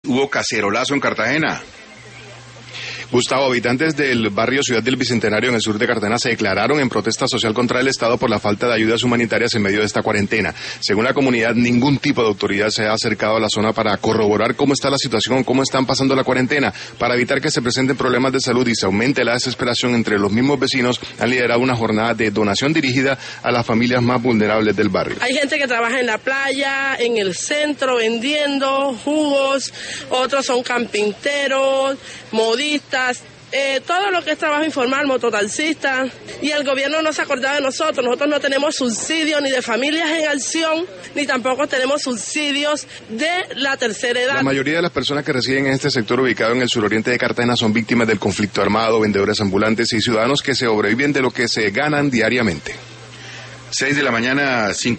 hubo cacerolazo en Cartagena. Gustavo, habitantes del barrio Ciudad del Bicentenario en el sur de Cartagena se declararon en protesta social contra el Estado por la falta de ayudas humanitarias en medio de esta cuarentena. Según la comunidad, ningún tipo de autoridad se ha acercado a la zona para corroborar cómo está la situación, cómo están pasando la cuarentena. Para evitar que se presenten problemas de salud y se aumente la desesperación entre los mismos vecinos, han liderado una jornada de donación dirigida a las familias más vulnerables del barrio. Hay gente que trabaja en la playa, en el centro, vendiendo jugos, otros son carpinteros, modistas, todo lo que es trabajo informal, mototaxista, y el gobierno no se ha acordado de nosotros. Nosotros no tenemos subsidios ni de familias en acción, ni tampoco tenemos subsidios de la tercera edad. La mayoría de las personas que residen en este sector ubicado en el suroriente de Cartagena son víctimas del conflicto armado, vendedores ambulantes y ciudadanos que sobreviven de lo que se ganan diariamente. 6 de la mañana, 5